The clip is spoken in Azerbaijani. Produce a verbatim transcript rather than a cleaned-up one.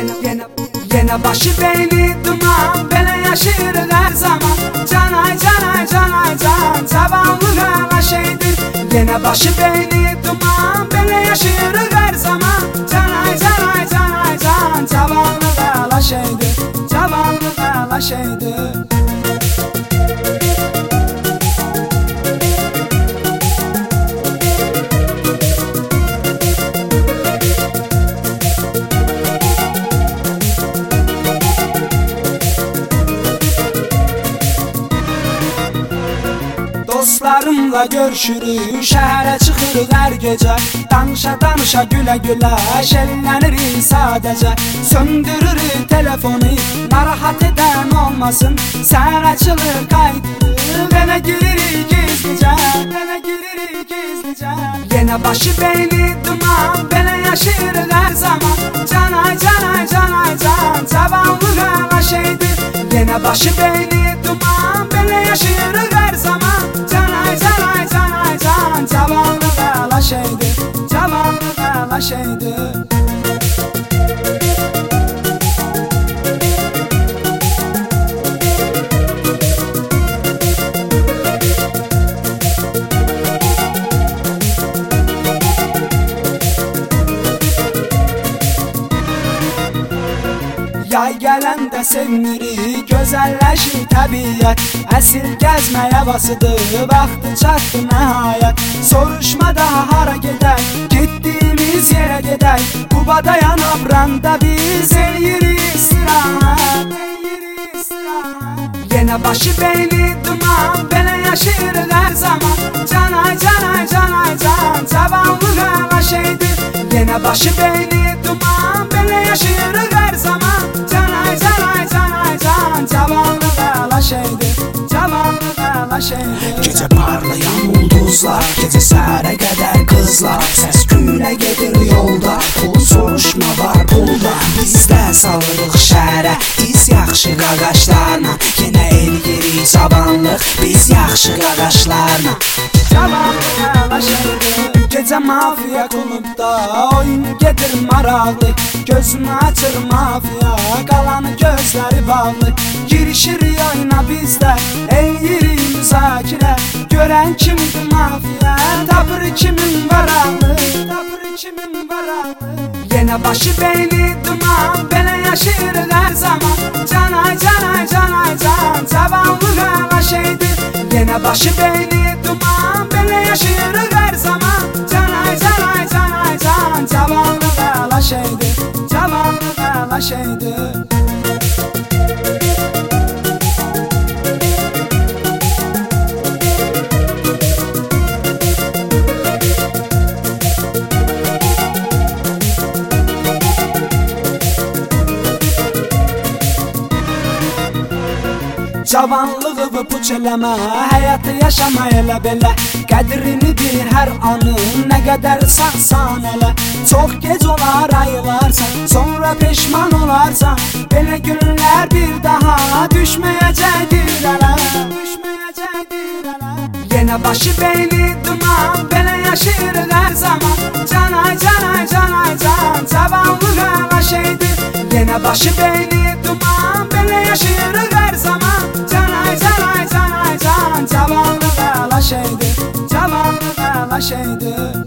Yenə, yenə başı beyni duman, belə yaşayırıq hər zaman. Canay, canay, canay, can, cavanlıq əla şeydir. Yenə başı beyni duman, belə yaşayırıq hər zaman. Canay, canay, canay, can, cavanlıq əla şeydir. Cavanlıq əla şeydir. Dostlarımla görüşürük, şəhərə çıxırıq hər gecə. Danışa-danışa, gülə-gülə, şəllənirik sadəcə. Söndürürük telefonu, narahat edən olmasın. Səhər açılır qayıdır, belə giririk gizlicə, belə giririk gizlicə. Yenə başı beyni duman, belə yaşayırıq hər zaman. Canay, canay, canay, can, cavanlıq əla şeydir. Yenə başı beyni duman, belə yaşayırıq hər zaman. Canay, canay, canay, can, cavanlıq əla şeydir. Cavanlıq əla şeydir. Yay gələndə sevmirik, gözəlləşir təbiyyət. Əsil gəzmək havasıdır, vaxtı çatdı nəhayət. Soruşma daha hara gedək, getdiyimiz yerə gedək. Qubada Yanabranda biz eləyirik istirahət. Yenə başı beyni duman, belə yaşayırıq hər zaman. Canay, canay, canay, can, cavanlıq əla şeydir. Yenə başı beyni duman, belə yaşayırıq hər zaman. Canay, canay, canay, can, cavanlıq əla şeydir. Cavanlıq əla şeydir. Gecə parlayan ulduzlar, gecə səhərə qədər qızlar. Səs gülə gedir yolda, pul soruşma var pulda. Biz də salırıq şəhərə, biz yaxşı qaqaşlarla. Yenə eləyirik cavanlıq, biz yaxşı qaqaşlarla. Cavanlıq əla şeydir. Gecə mafiya klubda oyun gedir maraqlı. Gözünü açır mafiya, qalanı gözləri bağlı. Girişir oyuna bizdə, eləyirik müzakirə. Görən kimdir mafiya, tapır kimin varaqlı, tapır kimin varaqlı. Yenə başı beyni duman, belə yaşayırıq hər zaman. Canay, canay, canay, can, cavanlıq əla şeydir. Yenə başı beyni duman, belə yaşayırıq hər zaman. Canay, canay, canay, can, cavanlıq əla şeydir. Cavanlıq əla şeydir. Cavanlığı puç eləmə, həyatı yaşama elə belə. Qədrini bil hər anın, nə qədər sağsan elə. Çox gec olar ayılarsan, sonra peşman olarsan. Belə günlər bir daha düşməyəcəkdir ələ, düşməyəcəkdir ələ. Yenə başı beyni duman, belə yaşayırıq hər zaman. Canay, canay, canay, can, cavanlıq əla şeydir. Yenə başı beyni duman, belə yaşayırıq hər zaman. Canay, canay, canay, can, cavanlıq əla şeydir. Cavanlıq əla şeydir.